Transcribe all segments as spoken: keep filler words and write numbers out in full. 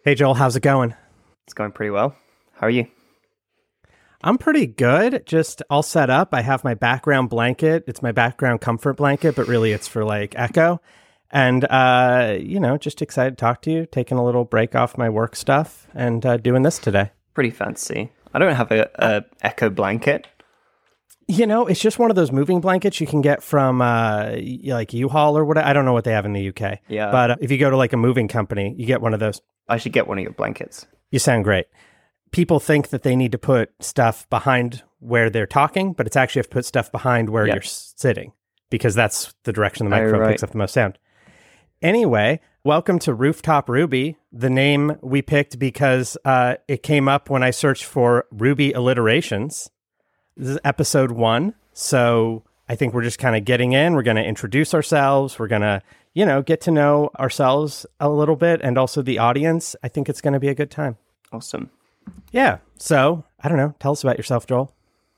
Hey, Joel, how's it going? It's going pretty well. How are you? I'm pretty good. Just all set up. I have my background blanket. It's my background comfort blanket, but really it's for like echo. And, uh, you know, just excited to talk to you, taking a little break off my work stuff and uh, doing this today. Pretty fancy. I don't have a, a echo blanket. You know, it's just one of those moving blankets you can get from uh, like U-Haul or whatever. I don't know what they have in the U K. Yeah. But uh, if you go to like a moving company, you get one of those. I should get one of your blankets. You sound great. People think that they need to put stuff behind where they're talking, but it's actually have to put stuff behind where Yeah. you're sitting because that's the direction the Oh, microphone right. picks up the most sound. Anyway, welcome to Rooftop Ruby, the name we picked because uh, it came up when I searched for Ruby alliterations. This is episode one, so I think we're just kind of getting in. We're going to introduce ourselves. We're going to, you know, get to know ourselves a little bit and also the audience. I think it's going to be a good time. Awesome. Yeah. So, I don't know. Tell us about yourself, Joel.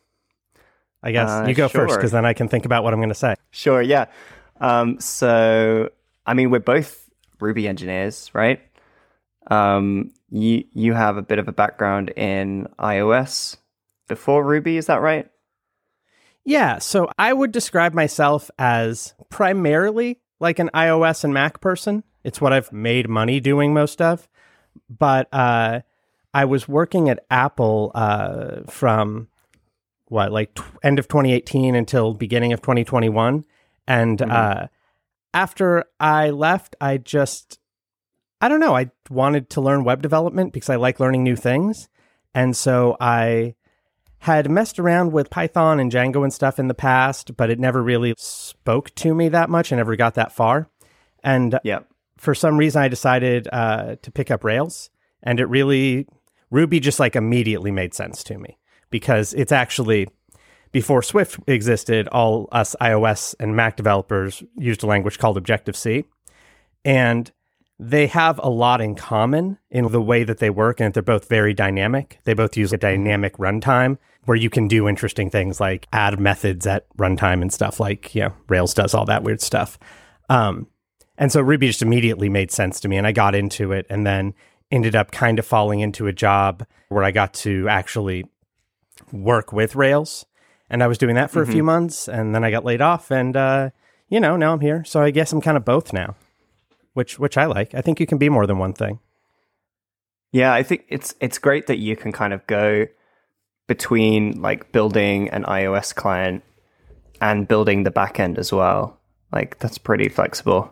I guess Uh, you go sure. first because then I can think about what I'm going to say. Sure, yeah. Um, so, I mean, we're both Ruby engineers, right? Um, you you have a bit of a background in iOS before Ruby, is that right? Yeah. So, I would describe myself as primarily like an iOS and Mac person. It's what I've made money doing most of. But uh, I was working at Apple uh, from what, like t- end of twenty eighteen until beginning of twenty twenty-one. And Mhm. uh, after I left, I just, I don't know, I wanted to learn web development because I like learning new things. And so I had messed around with Python and Django and stuff in the past, but it never really spoke to me that much. I never got that far. And Yeah. for some reason, I decided uh, to pick up Rails. And it really, Ruby just like immediately made sense to me because it's actually, before Swift existed, all us iOS and Mac developers used a language called Objective-C. And they have a lot in common in the way that they work, and they're both very dynamic. They both use a dynamic runtime where you can do interesting things like add methods at runtime and stuff like, you know, Rails does all that weird stuff. Um, and so Ruby just immediately made sense to me, and I got into it and then ended up kind of falling into a job where I got to actually work with Rails. And I was doing that for Mhm. a few months, and then I got laid off, and, uh, you know, now I'm here. So I guess I'm kind of both now, which which I like. I think you can be more than one thing. Yeah, I think it's it's great that you can kind of go between like building an iOS client and building the backend as well. Like that's pretty flexible.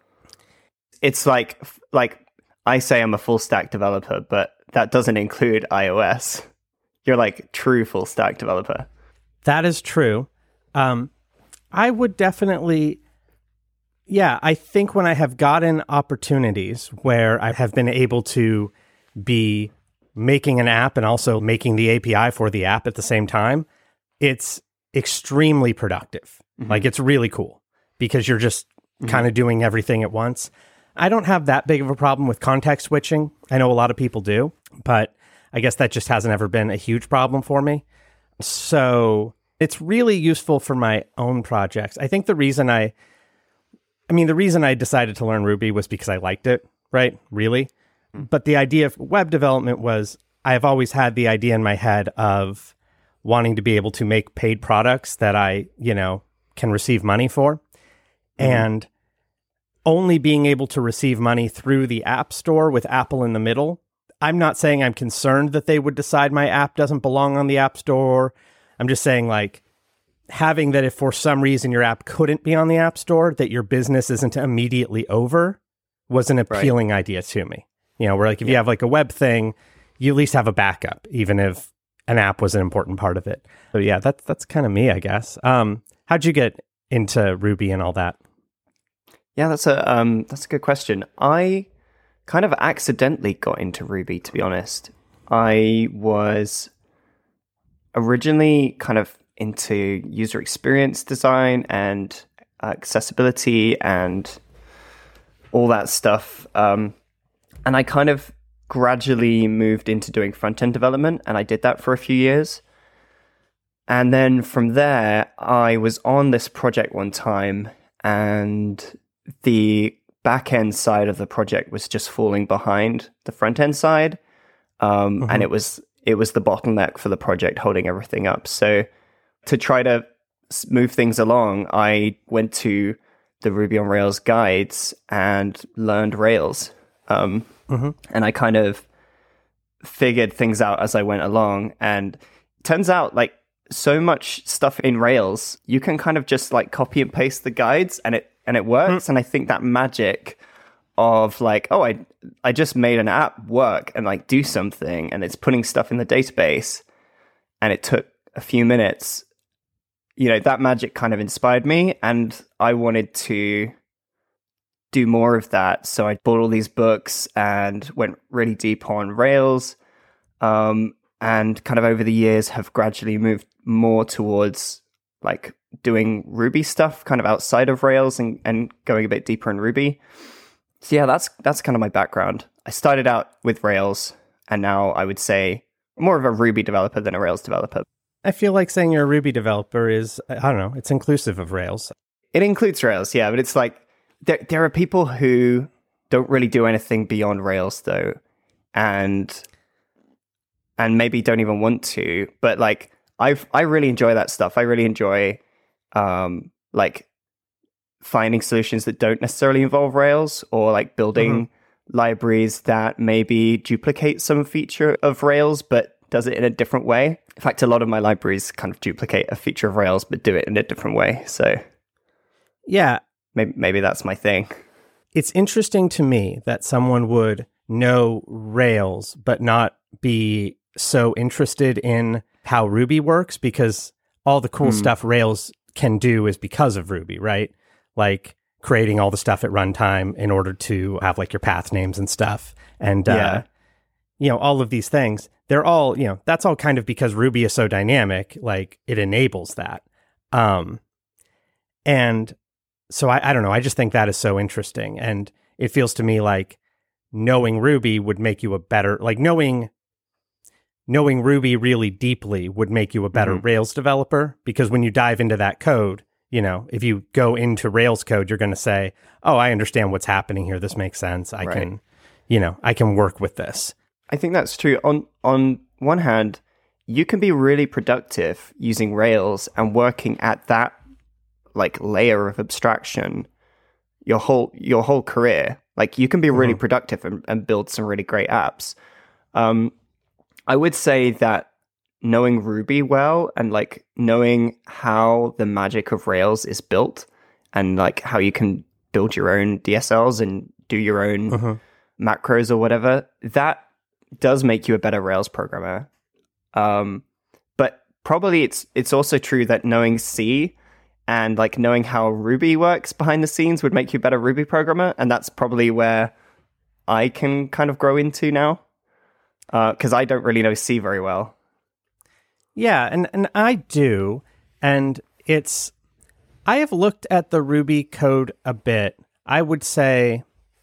It's like like I say I'm a full stack developer, but that doesn't include iOS. You're like true full stack developer. That is true. Um, I would definitely, yeah, I think when I have gotten opportunities where I have been able to be making an app and also making the A P I for the app at the same time, it's extremely productive. Mhm. Like it's really cool because you're just kind of doing everything at once. I don't have that big of a problem with context switching. I know a lot of people do, but I guess that just hasn't ever been a huge problem for me. So it's really useful for my own projects. I think the reason I, I mean, the reason I decided to learn Ruby was because I liked it, right? Really. But the idea of web development was I've always had the idea in my head of wanting to be able to make paid products that I, you know, can receive money for. Mm-hmm. And only being able to receive money through the App Store with Apple in the middle. I'm not saying I'm concerned that they would decide my app doesn't belong on the App Store. I'm just saying, like, having that if for some reason your app couldn't be on the App Store, that your business isn't immediately over, was an appealing idea to me. You know, where like if you Yeah. have like a web thing, you at least have a backup, even if an app was an important part of it. So yeah, that's that's kind of me, I guess. Um, how'd you get into Ruby and all that? Yeah, that's a um that's a good question. I kind of accidentally got into Ruby, to be honest. I was originally kind of into user experience design and accessibility and all that stuff. Um, and I kind of gradually moved into doing front-end development, and I did that for a few years. And then from there, I was on this project one time, and the back end side of the project was just falling behind the front end side, um, mm-hmm. and it was it was the bottleneck for the project holding everything up. So to try to move things along, I went to the Ruby on Rails guides and learned Rails, um, mm-hmm. and I kind of figured things out as I went along. And it turns out, like, so much stuff in Rails, you can kind of just like copy and paste the guides, and it and it works. Mm. And I think that magic of like, oh, I I just made an app work and like do something, and it's putting stuff in the database, and it took a few minutes. You know, that magic kind of inspired me, and I wanted to do more of that. So I bought all these books and went really deep on Rails, um, and kind of over the years have gradually moved more towards like doing Ruby stuff kind of outside of Rails, and, and going a bit deeper in Ruby. So yeah, that's that's kind of my background. I started out with Rails, and now I would say more of a Ruby developer than a Rails developer. I feel like saying you're a Ruby developer is, I don't know, it's inclusive of Rails. It includes Rails, yeah, but it's like, there there are people who don't really do anything beyond Rails, though, and and maybe don't even want to. But like, I've I really enjoy that stuff. I really enjoy um, like finding solutions that don't necessarily involve Rails, or like building mm-hmm. libraries that maybe duplicate some feature of Rails, but does it in a different way. In fact, a lot of my libraries kind of duplicate a feature of Rails, but do it in a different way. So yeah. Maybe, maybe that's my thing. It's interesting to me that someone would know Rails, but not be so interested in how Ruby works, because all the cool mm. stuff Rails can do is because of Ruby, right? Like creating all the stuff at runtime in order to have like your path names and stuff. And, yeah. uh, you know, all of these things, they're all, you know, that's all kind of because Ruby is so dynamic, like it enables that. Um, and So I, I don't know. I just think that is so interesting. And it feels to me like knowing Ruby would make you a better, like knowing knowing Ruby really deeply would make you a better mm-hmm. Rails developer, because when you dive into that code, you know, if you go into Rails code, you're going to say, oh, I understand what's happening here. This makes sense. I right. can, you know, I can work with this. I think that's true. On, on one hand, you can be really productive using Rails and working at that like layer of abstraction your whole your whole career. Like you can be really mm-hmm. productive and, and build some really great apps. Um, I would say that knowing Ruby well, and like knowing how the magic of Rails is built, and like how you can build your own D S Ls and do your own mm-hmm. macros or whatever, that does make you a better Rails programmer. Um, but probably it's it's also true that knowing C and like knowing how Ruby works behind the scenes would make you a better Ruby programmer. And that's probably where I can kind of grow into now, because uh, I don't really know C very well. Yeah, and, and I do. And it's, I have looked at the Ruby code a bit. I would say,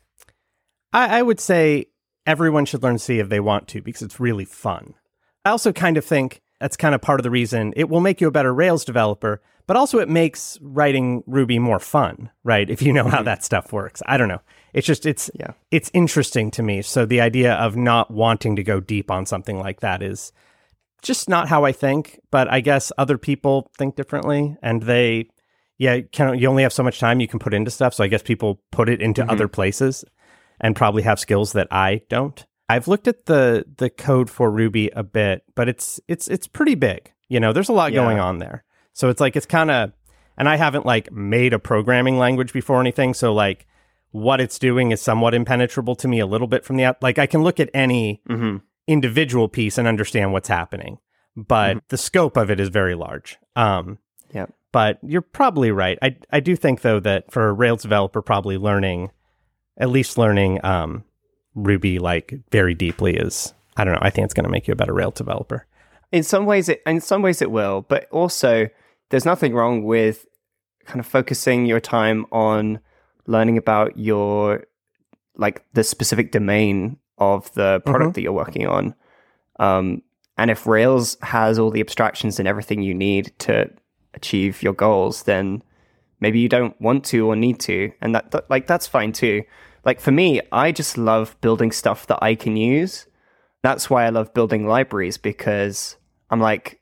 I, I would say everyone should learn C if they want to, because it's really fun. I also kind of think that's kind of part of the reason it will make you a better Rails developer, but also it makes writing Ruby more fun, right? If you know how that stuff works. I don't know. It's just, it's yeah. it's interesting to me. So the idea of not wanting to go deep on something like that is just not how I think, but I guess other people think differently, and they, yeah, can, you only have so much time you can put into stuff. So I guess people put it into mm-hmm. other places and probably have skills that I don't. I've looked at the the code for Ruby a bit, but it's it's it's pretty big. You know, there's a lot yeah. going on there. So it's like, it's kind of, and I haven't like made a programming language before or anything. So like what it's doing is somewhat impenetrable to me a little bit from the out. Like I can look at any mm-hmm. individual piece and understand what's happening, but mm-hmm. the scope of it is very large. Um, yeah. But you're probably right. I I do think though that for a Rails developer, probably learning, at least learning um, Ruby like very deeply is, I don't know. I think it's going to make you a better Rails developer. In some ways, it in some ways it will, but also there's nothing wrong with kind of focusing your time on learning about your, like the specific domain of the product mm-hmm. that you're working on. Um, and if Rails has all the abstractions and everything you need to achieve your goals, then maybe you don't want to or need to, and that, that like that's fine too. Like for me, I just love building stuff that I can use. That's why I love building libraries, because I'm like,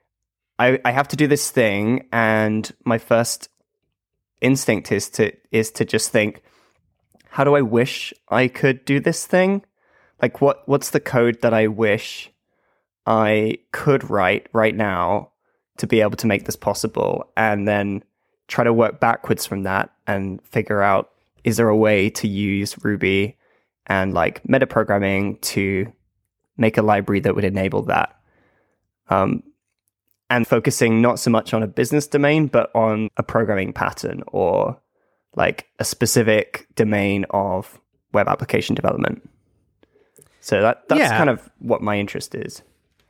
I, I have to do this thing, and my first instinct is to is to just think, how do I wish I could do this thing? Like what what's the code that I wish I could write right now to be able to make this possible, and then try to work backwards from that and figure out, is there a way to use Ruby and like metaprogramming to make a library that would enable that? Um, and focusing not so much on a business domain, but on a programming pattern or like a specific domain of web application development. So that that's Yeah. kind of what my interest is.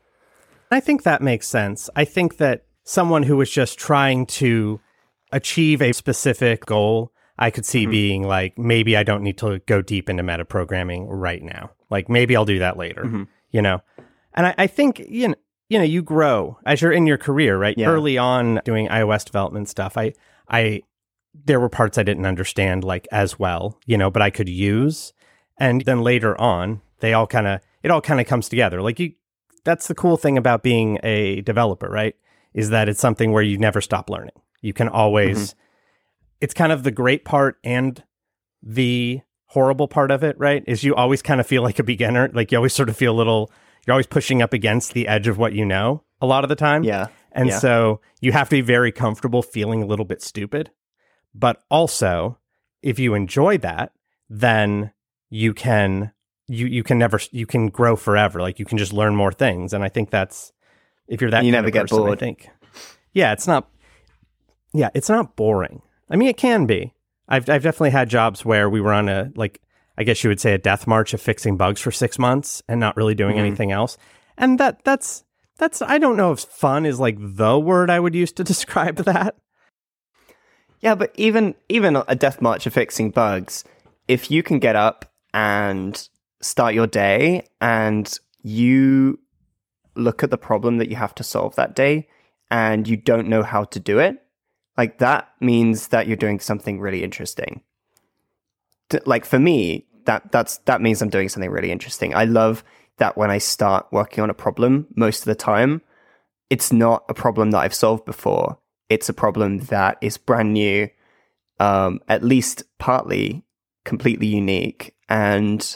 I think that makes sense. I think that someone who was just trying to achieve a specific goal, I could see mm-hmm. being like, maybe I don't need to go deep into metaprogramming right now. Like maybe I'll do that later, mm-hmm. you know? And I, I think, you know, you know, you grow as you're in your career, right? Yeah. Early on doing iOS development stuff, I, I, there were parts I didn't understand like as well, you know, but I could use. And then later on, they all kind of, it all kind of comes together. Like you, that's the cool thing about being a developer, right? Is that it's something where you never stop learning. You can always, mm-hmm. it's kind of the great part and the horrible part of it, right? Is you always kind of feel like a beginner. Like you always sort of feel a little, you're always pushing up against the edge of what you know a lot of the time. Yeah. And yeah. so you have to be very comfortable feeling a little bit stupid. But also, if you enjoy that, then you can, you, you can never, you can grow forever. Like you can just learn more things. And I think that's, if you're that you kind never of get person, bored. I think. Yeah, it's not, yeah, it's not boring. I mean, it can be. I've I've definitely had jobs where we were on a, like, I guess you would say a death march of fixing bugs for six months and not really doing mm-hmm. anything else. And that that's, that's, I don't know if fun is like the word I would use to describe that. Yeah, but even even a death march of fixing bugs, if you can get up and start your day and you look at the problem that you have to solve that day and you don't know how to do it, like that means that you're doing something really interesting. Like for me, that that's that means I'm doing something really interesting. I love that when I start working on a problem, most of the time, it's not a problem that I've solved before. It's a problem that is brand new, um, at least partly completely unique, and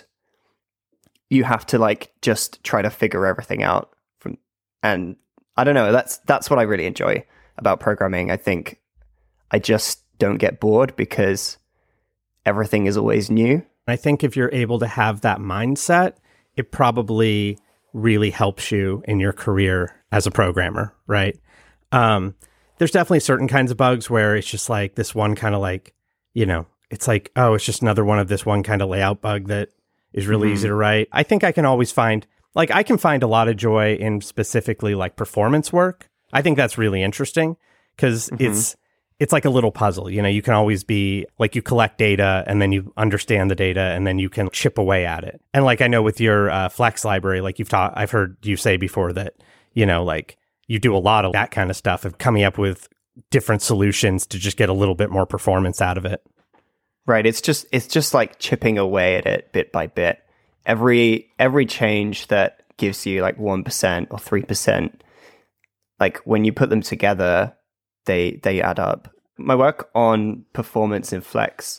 you have to like just try to figure everything out. From and I don't know. That's that's what I really enjoy about programming. I think I just don't get bored because everything is always new. I think if you're able to have that mindset, it probably really helps you in your career as a programmer, right? Um, there's definitely certain kinds of bugs where it's just like this one kind of like, you know, it's like, oh, it's just another one of this one kind of layout bug that is really mm-hmm. easy to write. I think I can always find, like, I can find a lot of joy in specifically like performance work. I think that's really interesting because mm-hmm. it's, it's like a little puzzle. You know, you can always be like, you collect data and then you understand the data and then you can chip away at it. And like, I know with your uh, Flex library, like you've taught, I've heard you say before that, you know, like you do a lot of that kind of stuff of coming up with different solutions to just get a little bit more performance out of it. Right. It's just, it's just like chipping away at it bit by bit. Every, every change that gives you like one percent or three percent, like when you put them together, they, they add up. My work on performance in Flex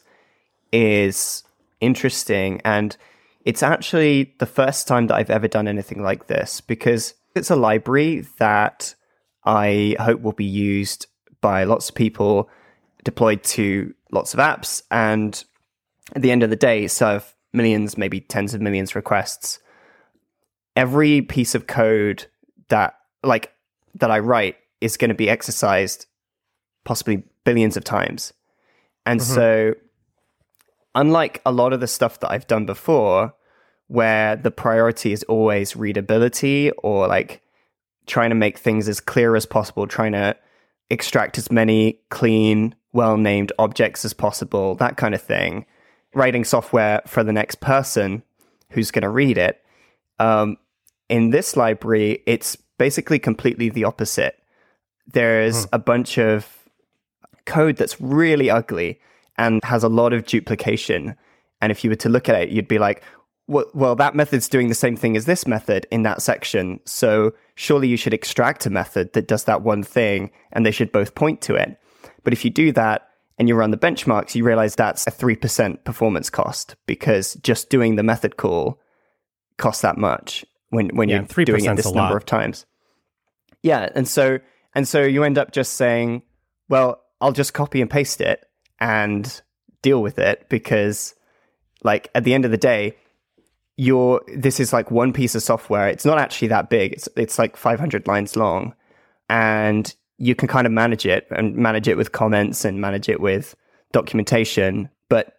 is interesting, and it's actually the first time that I've ever done anything like this because it's a library that I hope will be used by lots of people, deployed to lots of apps, and at the end of the day, serve millions, maybe tens of millions requests. Every piece of code that like that I write is going to be exercised possibly billions of times. And mm-hmm. so unlike a lot of the stuff that I've done before, where the priority is always readability or like trying to make things as clear as possible, trying to extract as many clean, well-named objects as possible, that kind of thing, writing software for the next person who's going to read it. Um, in this library, it's basically completely the opposite. There's hmm. a bunch of code that's really ugly and has a lot of duplication. And if you were to look at it, you'd be like, well, well, that method's doing the same thing as this method in that section. So surely you should extract a method that does that one thing, and they should both point to it. But if you do that and you run the benchmarks, you realize that's a three percent performance cost, because just doing the method call costs that much when, when yeah, you're doing it this number lot. of times. Yeah. And so, and so you end up just saying, well, I'll just copy and paste it and deal with it, because like at the end of the day, you're, this is like one piece of software. It's not actually that big. It's, it's like five hundred lines long, and you can kind of manage it and manage it with comments and manage it with documentation. But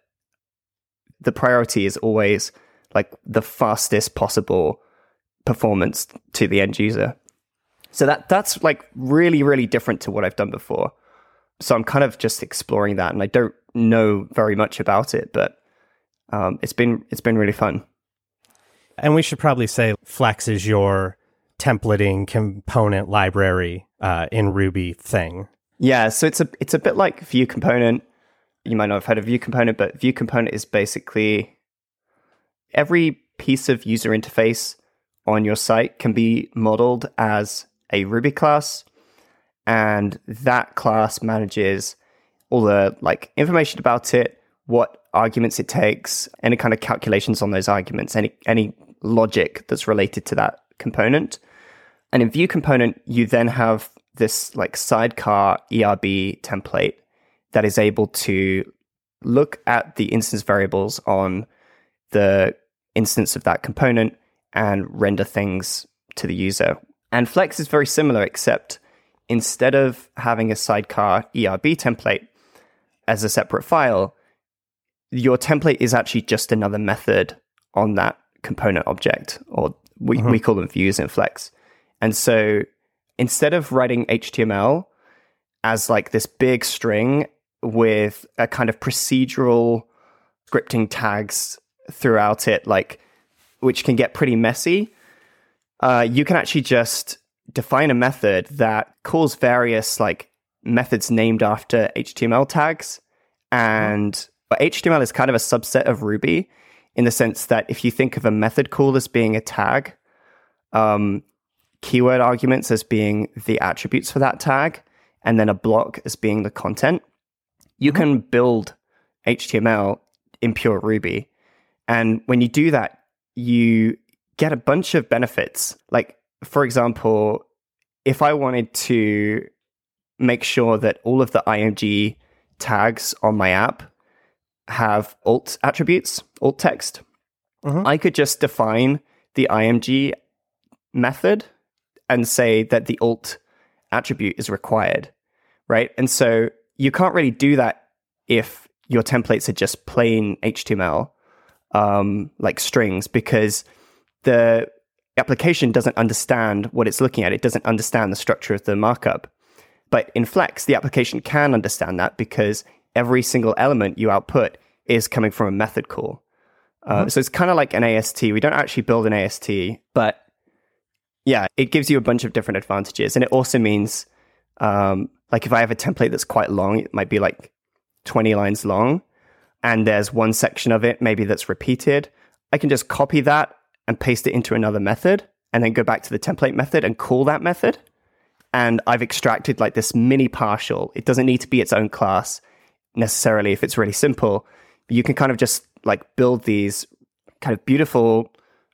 the priority is always like the fastest possible performance to the end user. So that that's like really, really different to what I've done before. So I'm kind of just exploring that, and I don't know very much about it, but um, it's been it's been really fun. And we should probably say Flex is your templating component library uh, in Ruby thing. Yeah, so it's a it's a bit like Vue Component. You might not have heard of Vue Component, but Vue Component is basically every piece of user interface on your site can be modeled as a Ruby class, and that class manages all the like information about it, what arguments it takes, any kind of calculations on those arguments, any any logic that's related to that component. And in Vue Component, you then have this like sidecar E R B template that is able to look at the instance variables on the instance of that component and render things to the user. And Flex is very similar, except instead of having a sidecar E R B template as a separate file, your template is actually just another method on that component object, or we, mm-hmm. we call them views in Flex. And so instead of writing H T M L as like this big string with a kind of procedural scripting tags throughout it, like which can get pretty messy, uh, you can actually just define a method that calls various like methods named after H T M L tags. And mm-hmm. but H T M L is kind of a subset of Ruby, in the sense that if you think of a method call as being a tag, um, keyword arguments as being the attributes for that tag, and then a block as being the content, you mm-hmm. can build H T M L in pure Ruby. And when you do that, you get a bunch of benefits. Like, for example, if I wanted to make sure that all of the I M G tags on my app have alt attributes, alt text, mm-hmm. I could just define the I M G method and say that the alt attribute is required, right? And so you can't really do that if your templates are just plain H T M L, um, like strings, because the application doesn't understand what it's looking at. It doesn't understand the structure of the markup. But in Flex, the application can understand that, because every single element you output is coming from a method call. Uh, mm-hmm. So it's kind of like an A S T. We don't actually build an A S T, but yeah, it gives you a bunch of different advantages. And it also means, um, like if I have a template that's quite long, it might be like twenty lines long, and there's one section of it maybe that's repeated, I can just copy that and paste it into another method, and then go back to the template method and call that method. And I've extracted like this mini partial. It doesn't need to be its own class necessarily if it's really simple. You can kind of just like build these kind of beautiful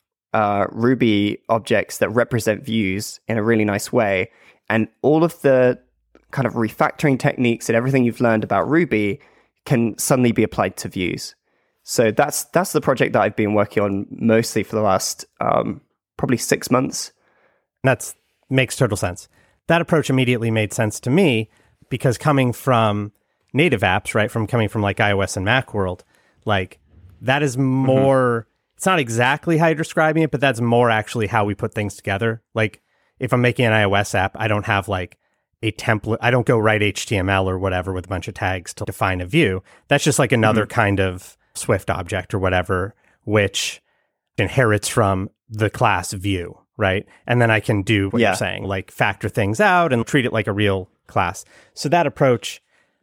uh, Ruby objects that represent views in a really nice way. And all of the kind of refactoring techniques and everything you've learned about Ruby can suddenly be applied to views. So that's that's the project that I've been working on mostly for the last um, probably six months. That's makes total sense. That approach immediately made sense to me, because coming from native apps, right, from coming from like iOS and Mac world, like that is more, mm-hmm. it's not exactly how you're describing it, but that's more actually how we put things together. Like if I'm making an iOS app, I don't have like a template. I don't go write H T M L or whatever with a bunch of tags to define a view. That's just like another mm-hmm. kind of Swift object or whatever, which inherits from the class view, right? And then I can do what yeah. you're saying, like factor things out and treat it like a real class. So that approach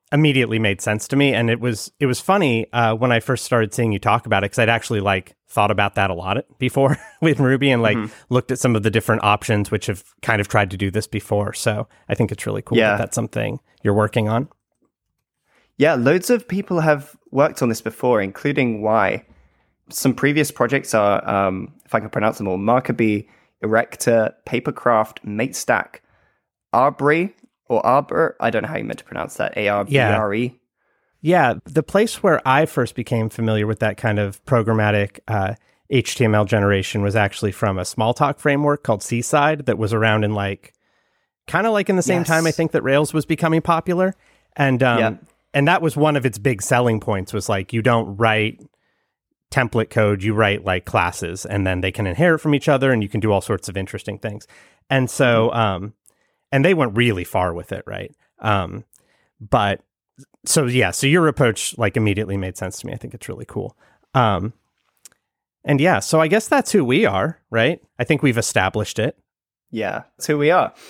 immediately made sense to me. And it was it was funny uh, when I first started seeing you talk about it, because I'd actually like thought about that a lot before with Ruby and like mm-hmm. looked at some of the different options which have kind of tried to do this before. So I think it's really cool yeah. that that's something you're working on. Yeah, loads of people have worked on this before, including Y. Some previous projects are, um, if I can pronounce them all, Markaby, Erector, Papercraft, MateStack, Arbre, or Arbor. I don't know how you meant to pronounce that. A R B R E. Yeah. yeah, the place where I first became familiar with that kind of programmatic uh, H T M L generation was actually from a Smalltalk framework called Seaside that was around in like, kind of like in the same yes. time I think that Rails was becoming popular. And um, yeah. and that was one of its big selling points, was like, you don't write template code, you write like classes, and then they can inherit from each other and you can do all sorts of interesting things. And so, um, and they went really far with it, right? Um, but so, yeah, so your approach like immediately made sense to me. I think it's really cool. Um, and yeah, so I guess that's who we are, right? I think we've established it. Yeah, that's who we are.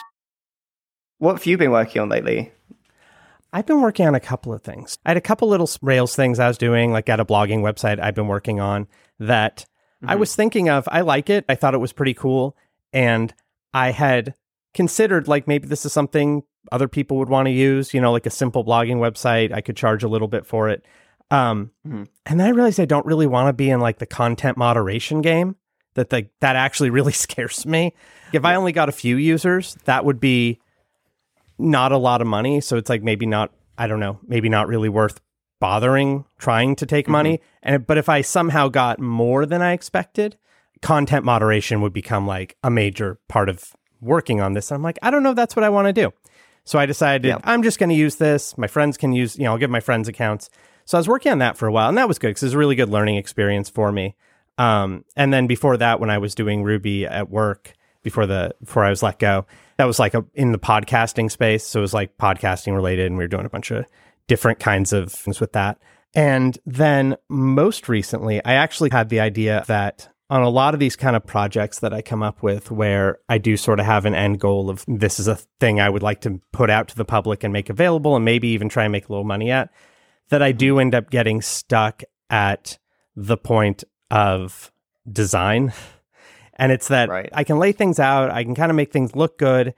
What have you been working on lately? I've been working on a couple of things. I had a couple little Rails things I was doing, like at a blogging website I've been working on that mm-hmm. I was thinking of. I like it. I thought it was pretty cool. And I had considered like maybe this is something other people would want to use, you know, like a simple blogging website. I could charge a little bit for it. Um, mm-hmm. And then I realized I don't really want to be in like the content moderation game, that the, that actually really scares me. If I only got a few users, that would be not a lot of money. So it's like maybe not, I don't know, maybe not really worth bothering trying to take mm-hmm. money. And but if I somehow got more than I expected, content moderation would become like a major part of working on this. And I'm like, I don't know if that's what I want to do. So I decided yeah. I'm just going to use this. My friends can use, you know, I'll give my friends accounts. So I was working on that for a while, and that was good because it was a really good learning experience for me. Um, and then before that, when I was doing Ruby at work, before the before I was let go, that was like a, in the podcasting space. So it was like podcasting related, and we were doing a bunch of different kinds of things with that. And then most recently, I actually had the idea that on a lot of these kind of projects that I come up with, where I do sort of have an end goal of this is a thing I would like to put out to the public and make available, and maybe even try and make a little money at, that I do end up getting stuck at the point of design. And it's that right. I can lay things out, I can kind of make things look good.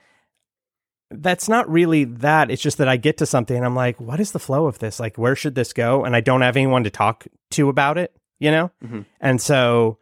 That's not really that. It's just that I get to something and I'm like, what is the flow of this? Like, where should this go? And I don't have anyone to talk to about it, you know? Mm-hmm. And so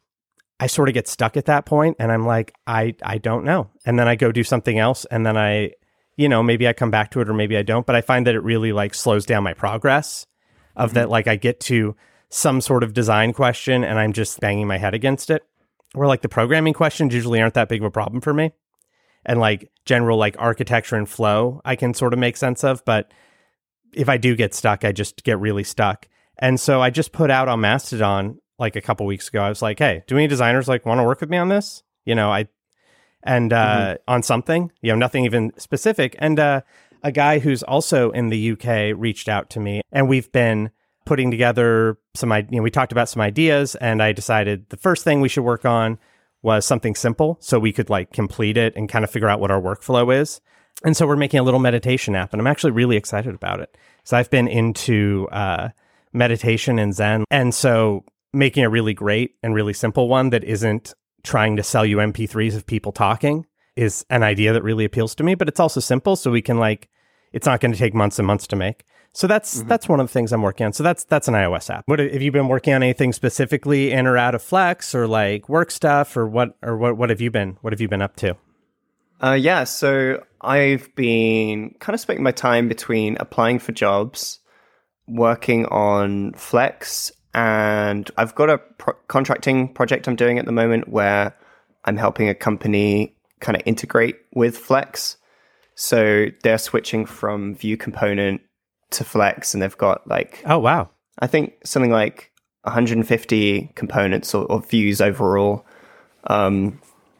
I sort of get stuck at that point, and I'm like, I, I don't know. And then I go do something else, and then I, you know, maybe I come back to it or maybe I don't, but I find that it really like slows down my progress of mm-hmm. that. Like I get to some sort of design question and I'm just banging my head against it. Where like the programming questions usually aren't that big of a problem for me. And like general like architecture and flow, I can sort of make sense of. But if I do get stuck, I just get really stuck. And so I just put out on Mastodon like a couple weeks ago. I was like, hey, do any designers like want to work with me on this? You know, I, and uh, mm-hmm. on something, you know, nothing even specific. And uh, a guy who's also in the U K reached out to me, and we've been putting together some, you know, we talked about some ideas, and I decided the first thing we should work on was something simple so we could like complete it and kind of figure out what our workflow is. And so we're making a little meditation app, and I'm actually really excited about it. So I've been into uh, meditation and Zen. And so making a really great and really simple one that isn't trying to sell you M P threes of people talking is an idea that really appeals to me, but it's also simple. So we can like, it's not going to take months and months to make. So that's mm-hmm. that's one of the things I'm working on. So that's that's an iOS app. What have you been working on? Anything specifically in or out of Flex, or like work stuff, or what or what what have you been what have you been up to? Uh, yeah, so I've been kind of splitting my time between applying for jobs, working on Flex, and I've got a pro- contracting project I'm doing at the moment where I'm helping a company kind of integrate with Flex. So they're switching from Vue component to Flex, and they've got like, oh wow, I think something like one hundred fifty components or, or views overall, um,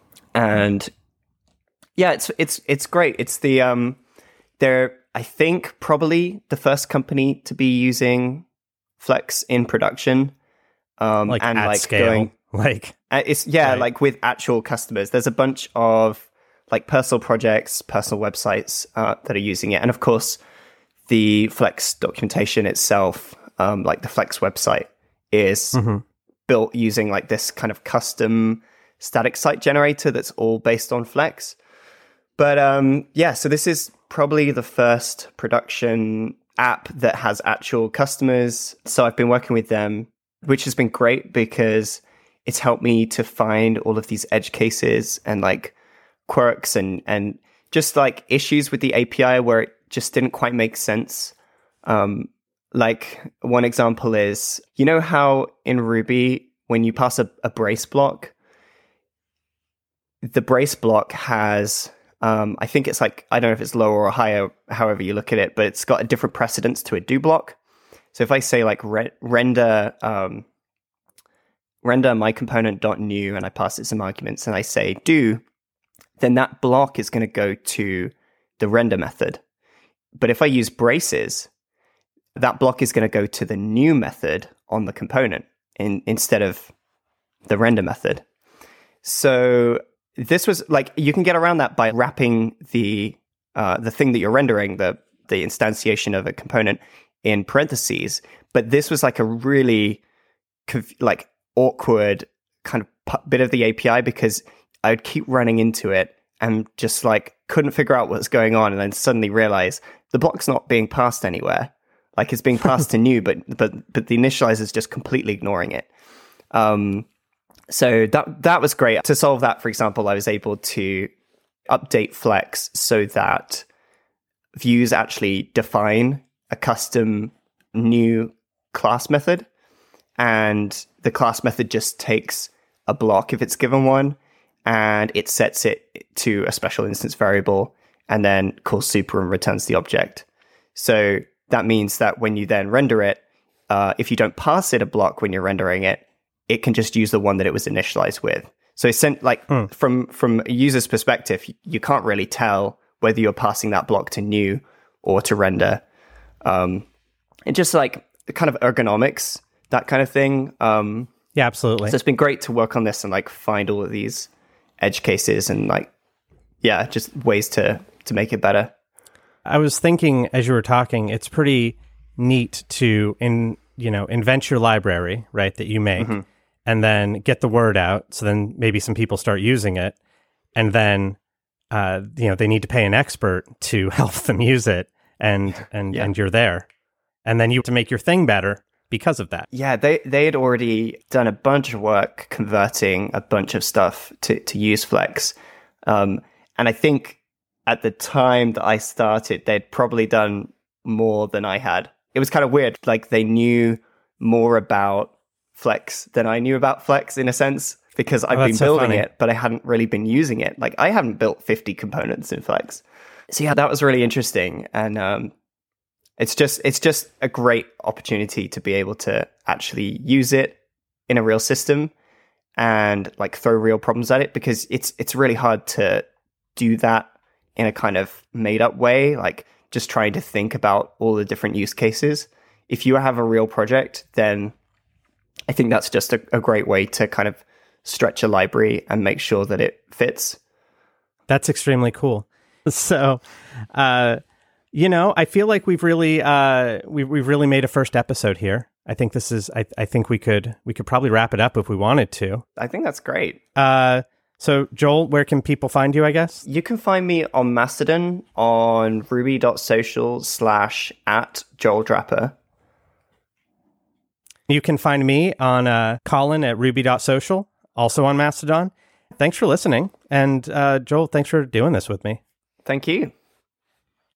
and yeah, it's it's it's great. It's the um, they're I think probably the first company to be using Flex in production, um, like and at like scale, going like uh, it's yeah, right. like with actual customers. There's a bunch of like personal projects, personal websites uh, that are using it, and of course, the Flex documentation itself, um, like the Flex website, is mm-hmm. built using like this kind of custom static site generator that's all based on Flex. But um, yeah, so this is probably the first production app that has actual customers. So I've been working with them, which has been great because it's helped me to find all of these edge cases and like quirks and and just like issues with the A P I where it just didn't quite make sense. Um, like one example is, you know how in Ruby, when you pass a, a brace block, the brace block has, um, I think it's like, I don't know if it's lower or higher, however you look at it, but it's got a different precedence to a do block. So if I say like re- render, um, render my component dot new and I pass it some arguments and I say do, then that block is going to go to the render method. But if I use braces, that block is going to go to the new method on the component in, instead of the render method. So this was like, you can get around that by wrapping the uh, the thing that you're rendering, the the instantiation of a component, in parentheses. But this was like a really conf- like awkward kind of p- bit of the A P I because I would keep running into it and just like couldn't figure out what's going on, and then suddenly realize the block's not being passed anywhere. Like it's being passed to new, but but but the initializer is just completely ignoring it. Um, so that that was great. To solve that, for example, I was able to update Flex so that views actually define a custom new class method, and the class method just takes a block if it's given one, and it sets it to a special instance variable, and then calls super and returns the object. So that means that when you then render it, uh, if you don't pass it a block when you're rendering it, it can just use the one that it was initialized with. So it's sent like mm. from from a user's perspective, you can't really tell whether you're passing that block to new or to render. Um, and just like the kind of ergonomics, that kind of thing. Um, yeah, absolutely. So it's been great to work on this and like find all of these edge cases and like, yeah, just ways to to make it better. I was thinking as you were talking, it's pretty neat to in you know invent your library, right, that you make, mm-hmm. and then get the word out. So then maybe some people start using it, and then uh, you know they need to pay an expert to help them use it, and and yeah. and you're there, and then you have to make your thing better because of that. Yeah, they they had already done a bunch of work converting a bunch of stuff to to use Flex, um, and I think at the time that I started, they'd probably done more than I had. It was kind of weird. Like they knew more about Flex than I knew about Flex in a sense, because I've oh, been so building funny. it, but I hadn't really been using it. Like I haven't built fifty components in Flex. So yeah, that was really interesting. And um, it's just it's just a great opportunity to be able to actually use it in a real system and like throw real problems at it, because it's it's really hard to do that in a kind of made up way, like just trying to think about all the different use cases. If you have a real project, then I think that's just a, a great way to kind of stretch a library and make sure that it fits. That's extremely cool. So, uh, you know, I feel like we've really, uh, we've, we've really made a first episode here. I think this is, I, I think we could, we could probably wrap it up if we wanted to. I think that's great. Uh, So, Joel, where can people find you, I guess? You can find me on Mastodon on ruby.social slash at Joel Draper. You can find me on uh, Colin at ruby.social, also on Mastodon. Thanks for listening. And, uh, Joel, thanks for doing this with me. Thank you.